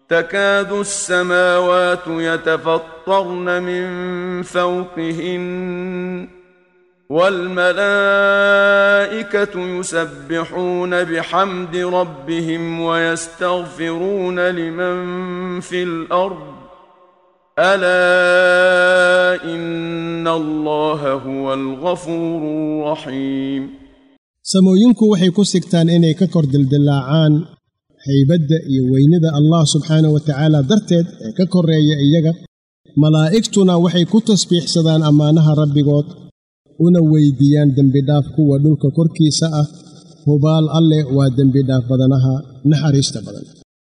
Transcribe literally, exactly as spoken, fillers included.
تكاد السماوات يتفطرن من فوقهن والملائكة يسبحون بحمد ربهم ويستغفرون لمن في الأرض ألا إن الله هو الغفور الرحيم سموينكو وحي كسكتان إني ككر دلدلاعان haybadda iyo weynida Allah subhanahu wa ta'ala darteed ee ka koreeya iyaga malaa'igtuna waxay ku tasbiixsadaan amaanaha rabbigood una weydiiyaan dambi dhaaf kuwa dhulka korkiisa ah hubaal alle waa dambi dhaaf badanaha naxariista badan